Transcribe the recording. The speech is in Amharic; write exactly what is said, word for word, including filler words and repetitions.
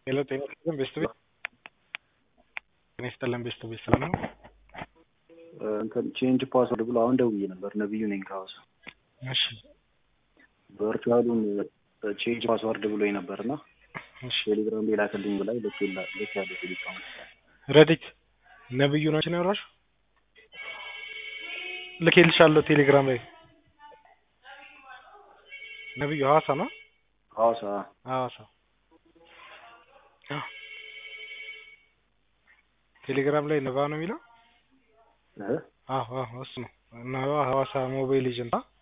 ሄሎ ጤና ይስጥልን ቤስት ቤት ጤና ይስጥልን ቤስት ቤት ሰላም ነው። እንትን ቼንጅ ፓስወርድ ብሎ አሁን ደውዬ ነበር። ነብዩ ነኝ ከሐዋሳ። እሺ ቨርቹዋሉን ቼንጅ ፓስወርድ ብሎኝ ነበርና እሺ ቴሌግራም ላይ ላከልኝ ብላኝ ለቴላ ለቴላ ቴሌግራም ረዲት ነብዩ ነው ነው ያወራሽ ልኬልሻለሁ ቴሌግራም ላይ ነብዩ ሐዋሳ ነው ሐዋሳ ሐዋሳ ቴሌግራም ላይ ነባ ነው የሚለው እህ አዎ አዎ እሱ ነው ነባ ሐዋሳ ሞባይል ኤጀንት